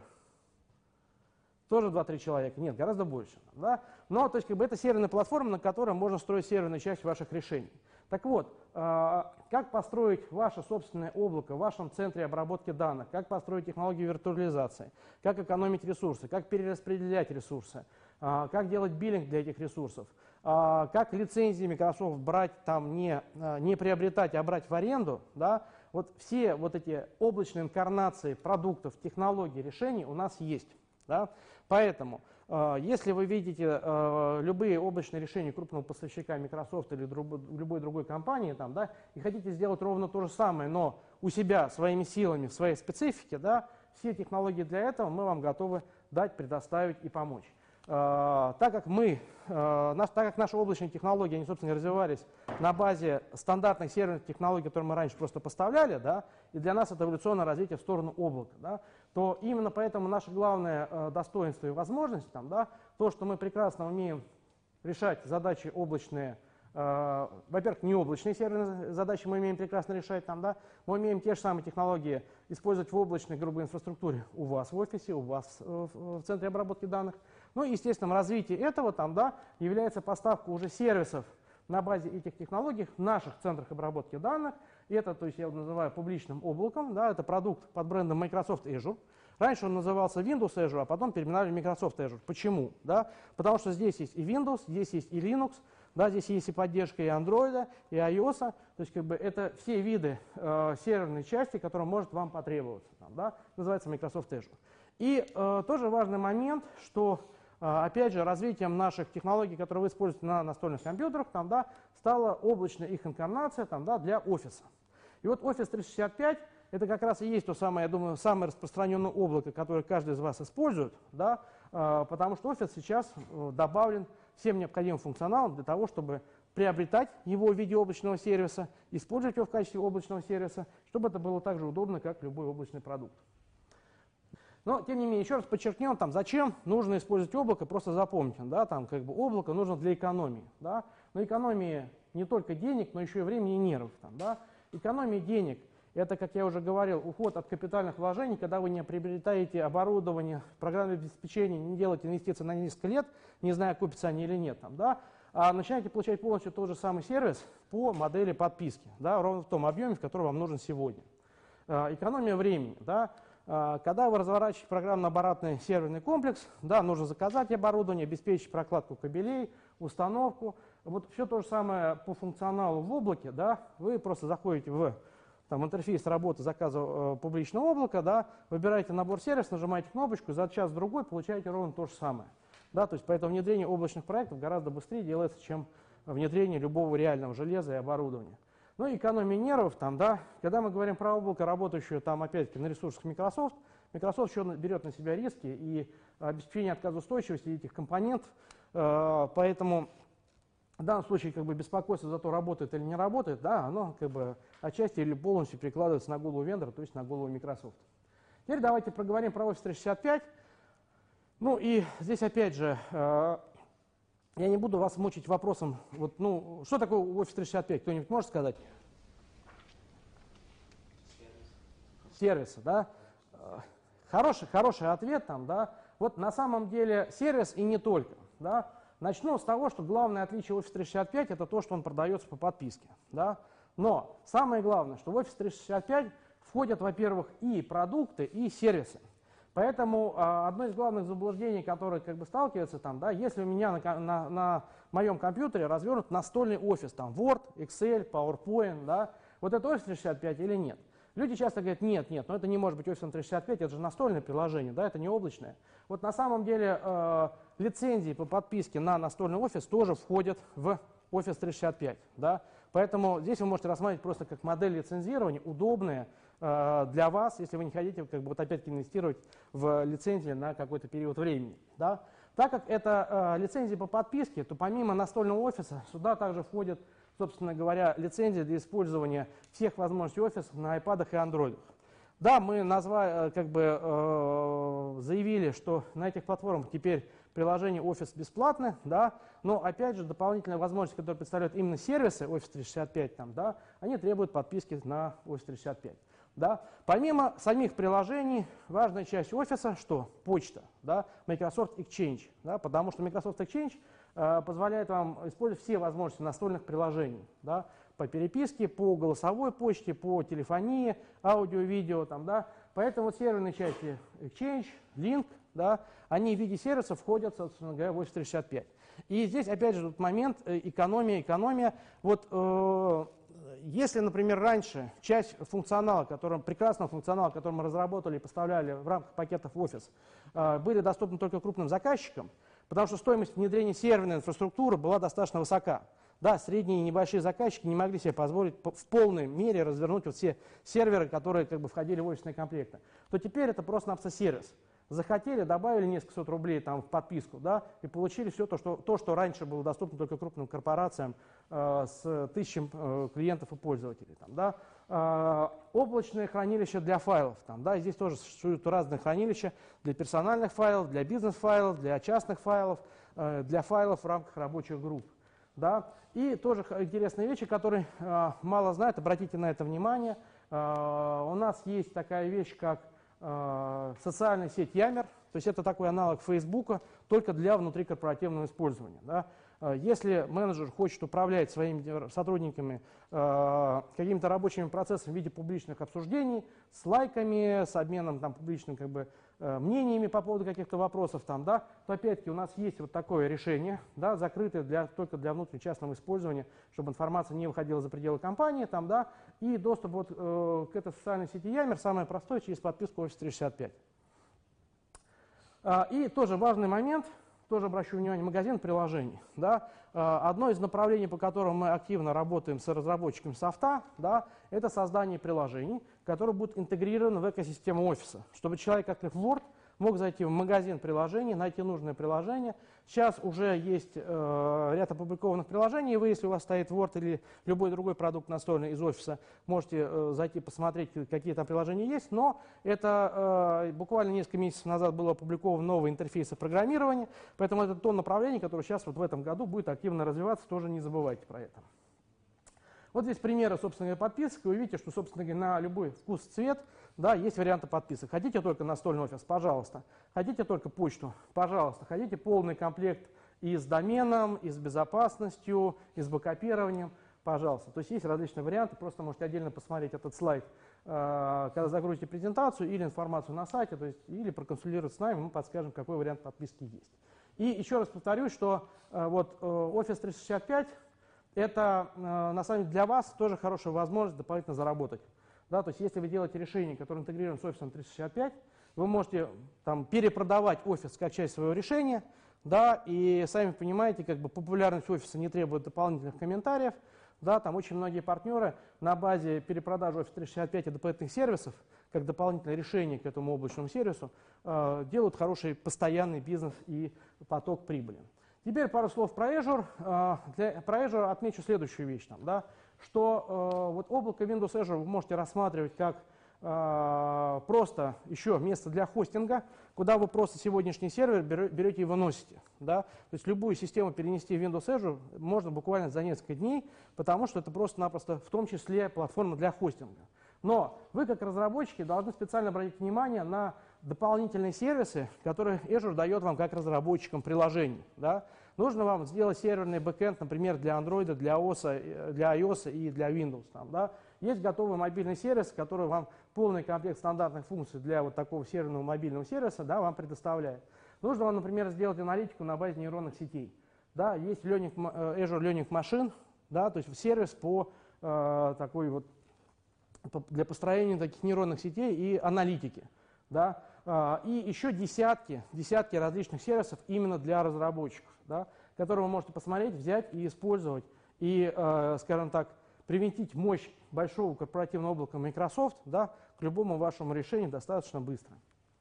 [SPEAKER 1] Тоже 2-3 человека? Нет, гораздо больше. Да? Но то есть, как бы, это серверная платформа, на которой можно строить серверную часть ваших решений. Так вот, как построить ваше собственное облако в вашем центре обработки данных, как построить технологию виртуализации, как экономить ресурсы, как перераспределять ресурсы, как делать биллинг для этих ресурсов, как лицензии Microsoft брать, там, не приобретать, а брать в аренду. Да? Вот все вот эти облачные инкарнации продуктов, технологий, решений у нас есть. Да? Поэтому, если вы видите любые облачные решения крупного поставщика Microsoft или любой другой компании, там, да, и хотите сделать ровно то же самое, но у себя, своими силами, в своей специфике, да, все технологии для этого мы вам готовы дать, предоставить и помочь. так как наши облачные технологии, они, собственно, развивались на базе стандартных серверных технологий, которые мы раньше просто поставляли, да, и для нас это эволюционное развитие в сторону облака, да, то именно поэтому наше главное достоинство и возможность, там, да, то, что мы прекрасно умеем решать задачи облачные, во-первых, необлачные серверные задачи мы умеем прекрасно решать, там, да, мы умеем те же самые технологии использовать в облачной грубой инфраструктуре у вас в офисе, у вас в центре обработки данных. Ну и, естественно, развитие этого там, да, является поставка уже сервисов на базе этих технологий в наших центрах обработки данных. И это, то есть я его называю публичным облаком, да, это продукт под брендом Microsoft Azure. Раньше он назывался Windows Azure, а потом переименовали в Microsoft Azure. Почему? Да? Потому что здесь есть и Windows, здесь есть и Linux, да, здесь есть и поддержка и Android, и iOS. То есть как бы это все виды серверной части, которая может вам потребоваться. Там, да, называется Microsoft Azure. И тоже важный момент, что опять же, развитием наших технологий, которые вы используете на настольных компьютерах, там, да, стала облачная их инкарнация там, да, для офиса. И вот Office 365 это как раз и есть то самое, я думаю, самое распространенное облако, которое каждый из вас использует, да, потому что Office сейчас добавлен всем необходимым функционалом для того, чтобы приобретать его в виде облачного сервиса, использовать его в качестве облачного сервиса, чтобы это было так же удобно, как любой облачный продукт. Но, тем не менее, еще раз подчеркнем, там, зачем нужно использовать облако, просто запомните, да, там, как бы, облако нужно для экономии. Да, но экономии не только денег, но еще и времени и нервов. Там, да. Экономия денег – это, как я уже говорил, уход от капитальных вложений, когда вы не приобретаете оборудование, программное обеспечение, не делаете инвестиции на несколько лет, не зная, окупятся они или нет, там, да, а начинаете получать полностью тот же самый сервис по модели подписки, да, ровно в том объеме, в котором вам нужен сегодня. Экономия времени. Да. Когда вы разворачиваете программно-аппаратный серверный комплекс, да, нужно заказать оборудование, обеспечить прокладку кабелей, установку. Вот все то же самое по функционалу в облаке. Да, вы просто заходите в интерфейс работы заказа публичного облака, да, выбираете набор сервисов, нажимаете кнопочку, за час-другой получаете ровно то же самое. Да, то есть поэтому внедрение облачных проектов гораздо быстрее делается, чем внедрение любого реального железа и оборудования. Ну и экономия нервов, там, да, когда мы говорим про облако, работающее там опять-таки на ресурсах Microsoft, Microsoft еще берет на себя риски и обеспечение отказоустойчивости этих компонентов, поэтому в данном случае как бы беспокойство за то, работает или не работает, да, оно как бы отчасти или полностью перекладывается на голову вендора, то есть на голову Microsoft. Теперь давайте проговорим про Office 365. Ну и здесь опять же я не буду вас мучить вопросом, вот, ну, что такое Office 365, кто-нибудь может сказать? Сервисы, да? Хороший ответ там, да? Вот на самом деле сервис и не только, да? Начну с того, что главное отличие Office 365 это то, что он продается по подписке, да? Но самое главное, что в Office 365 входят, во-первых, и продукты, и сервисы. Поэтому одно из главных заблуждений, которое как бы сталкивается там, да, если у меня на моем компьютере развернут настольный офис, там Word, Excel, PowerPoint, да, вот это Office 365 или нет? Люди часто говорят, нет, но это не может быть Office 365, это же настольное приложение, да, это не облачное. Вот на самом деле лицензии по подписке на настольный офис тоже входят в Office 365, да, поэтому здесь вы можете рассматривать просто как модель лицензирования, удобная для вас, если вы не хотите как бы, вот опять инвестировать в лицензии на какой-то период времени. Да. Так как это лицензии по подписке, то помимо настольного офиса сюда также входят, собственно говоря, лицензии для использования всех возможностей офиса на iPad и Android. Да, мы заявили, что на этих платформах теперь приложение Office бесплатное, да, но опять же дополнительные возможности, которые представляют именно сервисы Office 365, там, да, они требуют подписки на Office 365. Да. Помимо самих приложений, важная часть офиса, что почта, да, Microsoft Exchange, да, потому что Microsoft Exchange позволяет вам использовать все возможности настольных приложений, да, по переписке, по голосовой почте, по телефонии, аудио-видео, там, да, поэтому вот серверные части Exchange, Link, да, они в виде сервиса входят, собственно говоря, в Office 365. И здесь опять же тут момент экономия. Вот если, например, раньше часть функционала, прекрасного функционала, который мы разработали и поставляли в рамках пакетов Office, были доступны только крупным заказчикам, потому что стоимость внедрения серверной инфраструктуры была достаточно высока. Да, средние и небольшие заказчики не могли себе позволить в полной мере развернуть вот все серверы, которые как бы входили в офисные комплекты. То теперь это просто-напросто сервис. захотели, добавили несколько сот рублей там, в подписку, да, и получили все то, что раньше было доступно только крупным корпорациям с тысячами клиентов и пользователей. Там, да. Облачное хранилище для файлов. Там, да, здесь тоже существуют разные хранилища для персональных файлов, для бизнес-файлов, для частных файлов, для файлов в рамках рабочих групп. Да. И тоже интересные вещи, которые мало знают, обратите на это внимание. У нас есть такая вещь, как социальная сеть Yammer, то есть это такой аналог Фейсбука, только для внутрикорпоративного использования. Да. Если менеджер хочет управлять своими сотрудниками какими-то рабочими процессами в виде публичных обсуждений, с лайками, с обменом там, публичным мнениями по поводу каких-то вопросов, там, да, то опять-таки у нас есть вот такое решение, да, закрытое только для внутреннего частного использования, чтобы информация не выходила за пределы компании, там, да, и доступ вот, к этой социальной сети Yammer самое простое через подписку Office 365. И тоже важный момент, тоже обращу внимание, магазин приложений. Да. Одно из направлений, по которому мы активно работаем с разработчиками софта, да, это создание приложений, которые будут интегрированы в экосистему офиса, чтобы человек, как в Word, мог зайти в магазин приложений, найти нужное приложение. Сейчас уже есть ряд опубликованных приложений, и вы, если у вас стоит Word или любой другой продукт настольный из офиса, можете зайти посмотреть, какие там приложения есть, но это буквально несколько месяцев назад было опубликовано новый интерфейс программирования, поэтому это то направление, которое сейчас вот в этом году будет активно развиваться, тоже не забывайте про это. Вот здесь примеры, собственно говоря, подписок. Вы видите, что, собственно говоря, на любой вкус и цвет, да, есть варианты подписок. Хотите только настольный офис? Пожалуйста. Хотите только почту? Пожалуйста. Хотите полный комплект и с доменом, и с безопасностью, и с бэкапированием? Пожалуйста. То есть есть различные варианты. Просто можете отдельно посмотреть этот слайд, когда загрузите презентацию или информацию на сайте, то есть, или проконсультироваться с нами, мы подскажем, какой вариант подписки есть. И еще раз повторюсь, что вот Office 365 это, на самом деле, для вас тоже хорошая возможность дополнительно заработать. Да, то есть, если вы делаете решение, которое интегрировано с Office 365, вы можете там, перепродавать офис как часть своего решения, да, и сами понимаете, как бы популярность офиса не требует дополнительных комментариев. Да, там очень многие партнеры на базе перепродажи Office 365 и дополнительных сервисов, как дополнительное решение к этому облачному сервису, делают хороший постоянный бизнес и поток прибыли. Теперь пару слов про Azure. Про Azure отмечу следующую вещь, там, да, что вот облако Windows Azure вы можете рассматривать как просто еще место для хостинга, куда вы просто сегодняшний сервер берете и выносите. Да? То есть любую систему перенести в Windows Azure можно буквально за несколько дней, потому что это просто-напросто в том числе платформа для хостинга. Но вы, как разработчики, должны специально обратить внимание на дополнительные сервисы, которые Azure дает вам как разработчикам приложений. Да? Нужно вам сделать серверный бэкэнд, например, для Android, для iOS и для Windows. Там, да? Есть готовый мобильный сервис, который вам полный комплект стандартных функций для вот такого серверного мобильного сервиса, да, вам предоставляет. Нужно вам, например, сделать аналитику на базе нейронных сетей. Да? Есть Azure Learning Machine, да, то есть сервис по такой вот для построения таких нейронных сетей и аналитики. Да? И еще десятки различных сервисов именно для разработчиков, да? Которые вы можете посмотреть, взять и использовать, и, скажем так, привинтить мощь большого корпоративного облака Microsoft, да, к любому вашему решению достаточно быстро.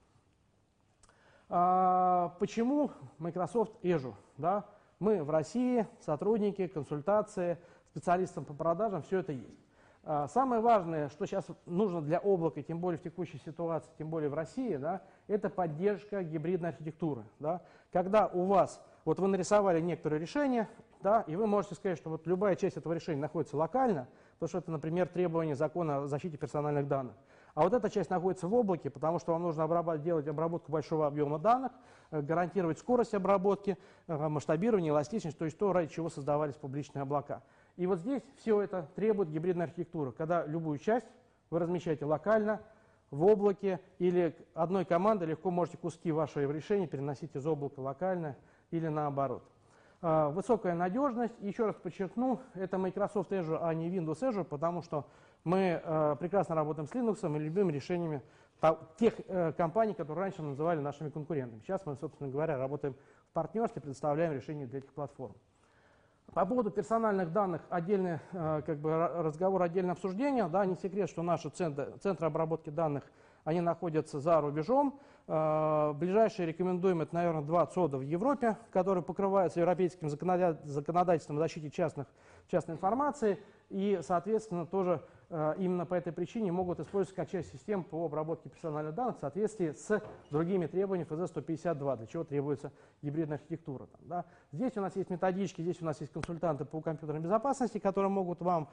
[SPEAKER 1] Почему Microsoft Azure? Да? Мы в России, сотрудники, консультации, специалистам по продажам, все это есть. Самое важное, что сейчас нужно для облака, тем более в текущей ситуации, тем более в России, да, это поддержка гибридной архитектуры. Да. Когда у вас, вот вы нарисовали некоторые решения, да, и вы можете сказать, что вот любая часть этого решения находится локально, потому что это, например, требование закона о защите персональных данных. А вот эта часть находится в облаке, потому что вам нужно делать обработку большого объема данных, гарантировать скорость обработки, масштабирование, эластичность, то есть то, ради чего создавались публичные облака. И вот здесь все это требует гибридной архитектуры, когда любую часть вы размещаете локально, в облаке, или одной командой легко можете куски вашего решения переносить из облака локально или наоборот. Высокая надежность, еще раз подчеркну, это Microsoft Azure, а не Windows Azure, потому что мы прекрасно работаем с Linux и любыми решениями тех компаний, которые раньше называли нашими конкурентами. Сейчас мы, собственно говоря, работаем в партнерстве, предоставляем решения для этих платформ. По поводу персональных данных отдельный разговор, отдельное обсуждение. Да, не секрет, что наши центры обработки данных они находятся за рубежом. Ближайшие рекомендуем, это, наверное, 2 ЦОДа в Европе, которые покрываются европейским законодательством о защите частной информации. И, соответственно, тоже именно по этой причине могут использоваться как часть систем по обработке персональных данных в соответствии с другими требованиями ФЗ-152, для чего требуется гибридная архитектура. Да. Здесь у нас есть методички, здесь у нас есть консультанты по компьютерной безопасности, которые могут вам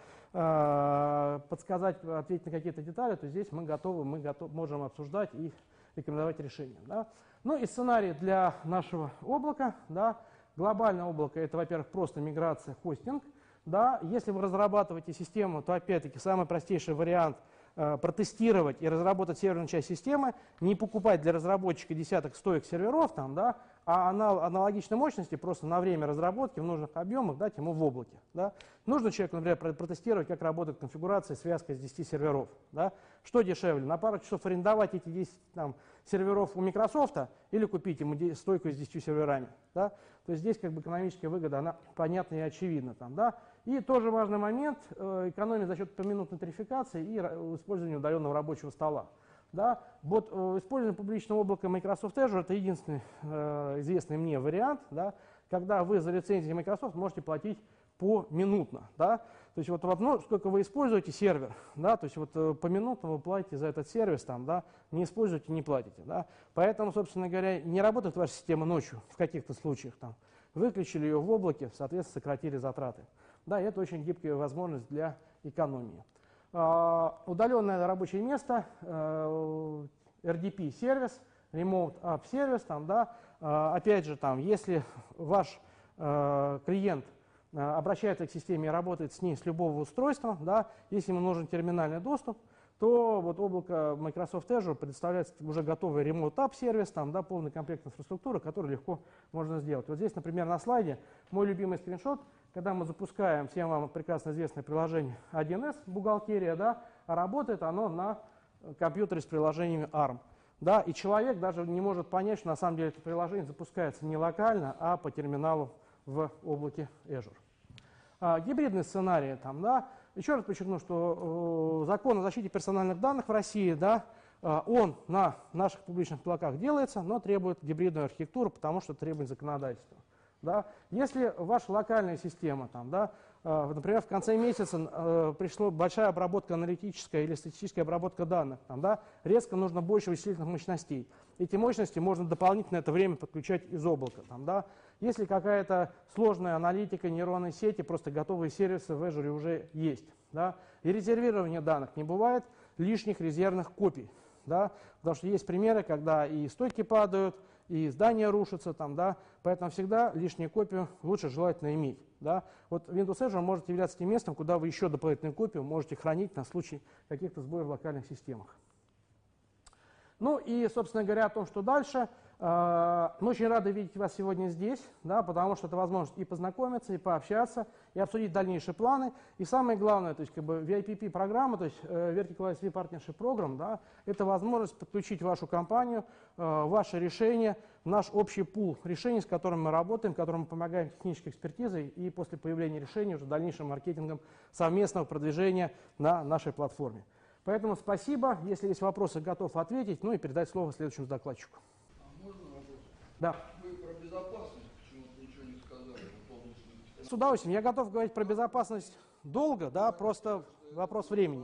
[SPEAKER 1] подсказать, ответить на какие-то детали, то здесь мы можем обсуждать и рекомендовать решения. Да. Ну и сценарий для нашего облака. Да. Глобальное облако — это, во-первых, просто миграция, хостинг. Да, если вы разрабатываете систему, то опять-таки самый простейший вариант протестировать и разработать серверную часть системы, не покупать для разработчика десяток стоек серверов, там, да, а аналогичной мощности просто на время разработки в нужных объемах дать ему в облаке. Да. Нужно человеку, например, протестировать, как работает конфигурация, связка из 10 серверов. Да. Что дешевле, на пару часов арендовать эти 10 серверов у Microsoft или купить ему стойку с 10 серверами. Да. То есть здесь как бы экономическая выгода, она понятна и очевидна. Там, да. И тоже важный момент – экономия за счет поминутной тарификации и использования удаленного рабочего стола. Да. Вот использование публичного облака Microsoft Azure – это единственный известный мне вариант, да, когда вы за лицензию Microsoft можете платить поминутно. Да. То есть вот, ну, сколько вы используете сервер, да, то есть вот поминутно вы платите за этот сервис, там, да, не используете, не платите. Да. Поэтому, собственно говоря, не работает ваша система ночью в каких-то случаях. Там, выключили ее в облаке, соответственно, сократили затраты. Да, это очень гибкая возможность для экономии. Удаленное рабочее место, RDP-сервис, Remote App Service, там, да, опять же, там, если ваш клиент обращается к системе и работает с ней с любого устройства, да, если ему нужен терминальный доступ, то вот облако Microsoft Azure предоставляет уже готовый Remote App сервис, там, да, полный комплект инфраструктуры, который легко можно сделать. Вот здесь, например, на слайде мой любимый скриншот, когда мы запускаем всем вам прекрасно известное приложение 1С, бухгалтерия, да, а работает оно на компьютере с приложениями ARM. Да, и человек даже не может понять, что на самом деле это приложение запускается не локально, а по терминалу в облаке Azure. Гибридный сценарий. Там, да, еще раз подчеркну, что закон о защите персональных данных в России, да, он на наших публичных облаках делается, но требует гибридную архитектуру, потому что требует законодательства. Да. Если ваша локальная система, там, да, например, в конце месяца пришла большая обработка аналитическая или статистическая обработка данных, там, да, резко нужно больше вычислительных мощностей. Эти мощности можно дополнительно это время подключать из облака. Там, да. Если какая-то сложная аналитика, нейронные сети, просто готовые сервисы в Azure уже есть. Да. И резервирование данных. Не бывает лишних резервных копий. Да, потому что есть примеры, когда и стойки падают, и здания рушатся, там, да, поэтому всегда лишнюю копию лучше желательно иметь. Да. Вот Windows Azure может являться тем местом, куда вы еще дополнительную копию можете хранить на случай каких-то сбоев в локальных системах. Ну и, собственно говоря, о том, что дальше. Мы очень рады видеть вас сегодня здесь, да, потому что это возможность и познакомиться, и пообщаться, и обсудить дальнейшие планы. И самое главное, то есть как бы VIPP-программа, то есть Vertical ISV Partnership Program, да, это возможность подключить вашу компанию, ваше решение, наш общий пул решений, с которым мы работаем, которым мы помогаем технической экспертизой и после появления решения уже дальнейшим маркетингом совместного продвижения на нашей платформе. Поэтому спасибо. Если есть вопросы, готов ответить, ну и передать слово следующему докладчику.
[SPEAKER 2] Можно вопрос?
[SPEAKER 1] Да.
[SPEAKER 2] Вы про безопасность почему-то ничего не сказали.
[SPEAKER 1] С удовольствием. Я готов говорить про безопасность долго, да, просто вопрос времени.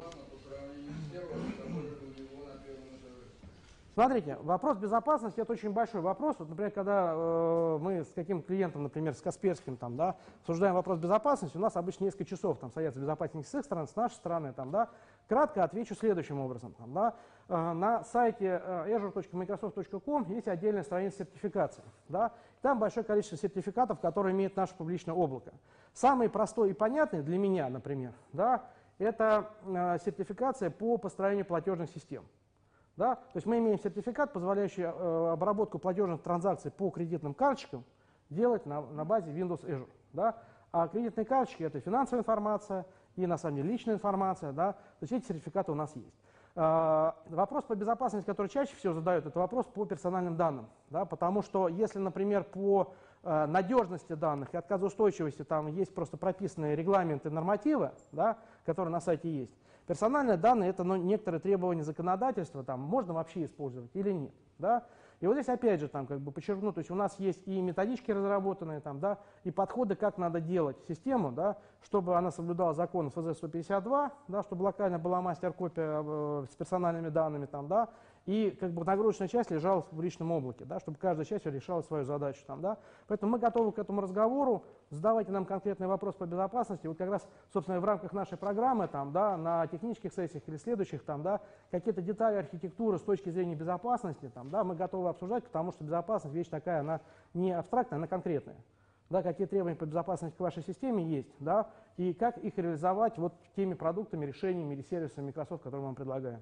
[SPEAKER 1] Смотрите, вопрос безопасности – это очень большой вопрос. Вот, например, когда мы с каким-то клиентом, например, с Касперским, там, да, обсуждаем вопрос безопасности, у нас обычно несколько часов там садятся безопасники с их стороны, с нашей стороны. Там, да. Кратко отвечу следующим образом. Там, да. На сайте azure.microsoft.com есть отдельная страница сертификации. Да. Там большое количество сертификатов, которые имеет наше публичное облако. Самый простой и понятный для меня, например, да, это сертификация по построению платежных систем. Да? То есть мы имеем сертификат, позволяющий обработку платежных транзакций по кредитным карточкам делать на базе Windows Azure. Да? А кредитные карточки – это финансовая информация и, на самом деле, личная информация. Да? То есть эти сертификаты у нас есть. Вопрос по безопасности, который чаще всего задают, это вопрос по персональным данным. Да? Потому что если, например, по надежности данных и отказоустойчивости там есть просто прописанные регламенты, нормативы, да, которые на сайте есть, персональные данные – это некоторые требования законодательства, там, можно вообще использовать или нет. Да? И И вот здесь опять же там как бы подчеркну, то есть у нас есть и методички разработанные там, да, и подходы, как надо делать систему, да, чтобы она соблюдала закон ФЗ-152, да, чтобы локально была мастер-копия с персональными данными там, да, и как бы нагрузочная часть лежала в личном облаке, да, чтобы каждая часть решала свою задачу там, да. Поэтому мы готовы к этому разговору. Задавайте нам конкретный вопрос по безопасности. Вот как раз, собственно, в рамках нашей программы там, да, на технических сессиях или следующих там, да, какие-то детали архитектуры с точки зрения безопасности там, да, мы готовы обсуждать, потому что безопасность вещь такая, она не абстрактная, она конкретная. Да, какие требования по безопасности к вашей системе есть, да, и как их реализовать вот теми продуктами, решениями или сервисами Microsoft, которые мы вам предлагаем.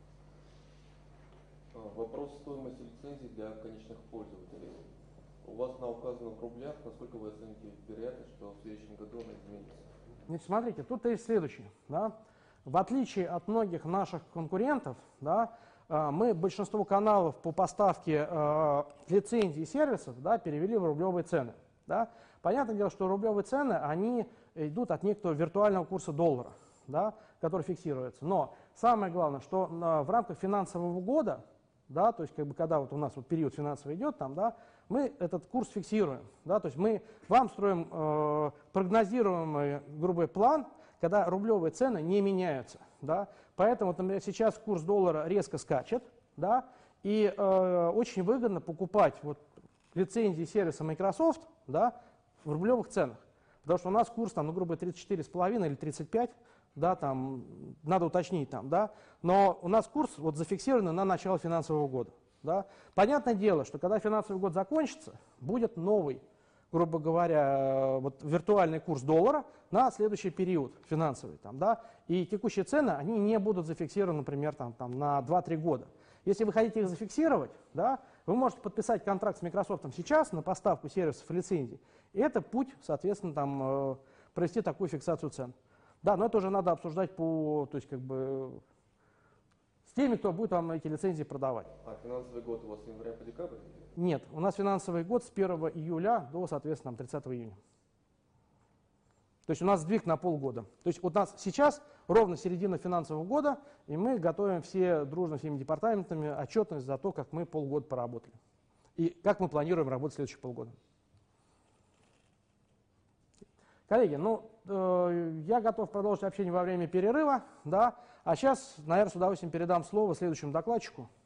[SPEAKER 3] Вопрос стоимости лицензий для конечных пользователей. У вас она указана в рублях. Насколько вы оцените вероятность, что в следующем году она изменится?
[SPEAKER 1] Значит, смотрите, тут есть следующее. Да? В отличие от многих наших конкурентов, да, мы большинство каналов по поставке лицензий и сервисов, да, перевели в рублевые цены. Да? Понятное дело, что рублевые цены они идут от некоторого виртуального курса доллара, да, который фиксируется. Но самое главное, что в рамках финансового года, да, то есть как бы, когда вот у нас вот период финансовый идет, там, да, мы этот курс фиксируем. Да, то есть мы вам строим прогнозируемый грубый план, когда рублевые цены не меняются. Да. Поэтому, например, сейчас курс доллара резко скачет, да, и очень выгодно покупать вот, лицензии сервиса Microsoft, да, в рублевых ценах. Потому что у нас курс, там, ну, грубо 34,5 или 35, да, там, надо уточнить там, да, но у нас курс вот зафиксирован на начало финансового года. Да. Понятное дело, что когда финансовый год закончится, будет новый, грубо говоря, вот, виртуальный курс доллара на следующий период финансовый. Там, да, и текущие цены, они не будут зафиксированы, например, там, на 2-3 года. Если вы хотите их зафиксировать, да, вы можете подписать контракт с Microsoft сейчас на поставку сервисов и лицензий. И это путь, соответственно, там, провести такую фиксацию цен. Да, но это уже надо обсуждать по, то есть, как бы, с теми, кто будет вам эти лицензии продавать.
[SPEAKER 3] А финансовый год у вас с января по декабрь?
[SPEAKER 1] Нет, у нас финансовый год с 1 июля до, соответственно, 30 июня. То есть у нас сдвиг на полгода. То есть у нас сейчас ровно середина финансового года, и мы готовим все дружно всеми департаментами отчетность за то, как мы полгода поработали. И как мы планируем работать следующие полгода. Коллеги, ну, я готов продолжить общение во время перерыва, да, а сейчас, наверное, с удовольствием передам слово следующему докладчику.